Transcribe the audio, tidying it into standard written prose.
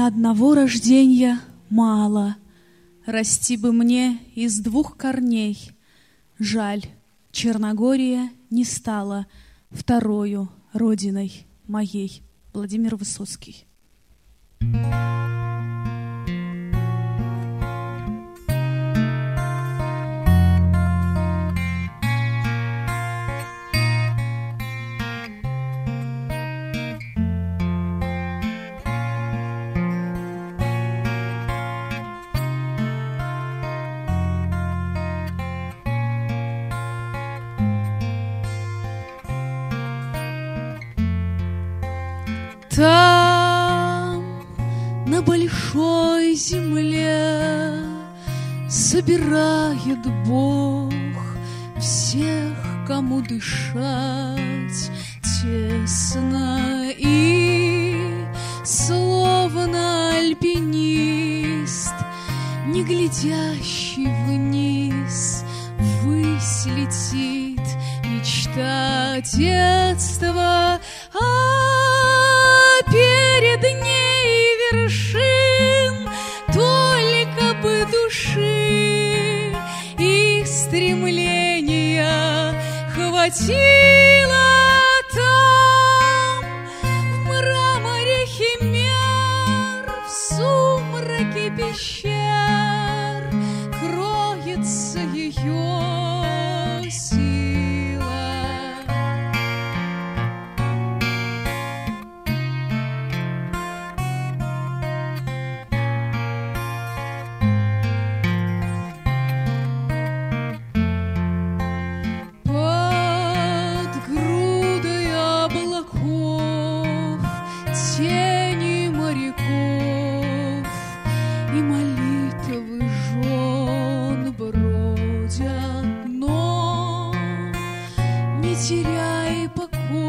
одного рожденья мало, расти бы мне из двух корней. Жаль, Черногория не стала второю родиной моей. Владимир Высоцкий. Там, на большой земле, собирает Бог всех, кому дышать тесно, и, словно альпинист, не глядящий вниз, ввысь летит мечта детства. Перед ней вершин только бы души и стремления хватило. Там в мраморе химер, в сумраке пещер кроется ее сила. Тени моряков и молитвы жен бродят, но не теряй покоя.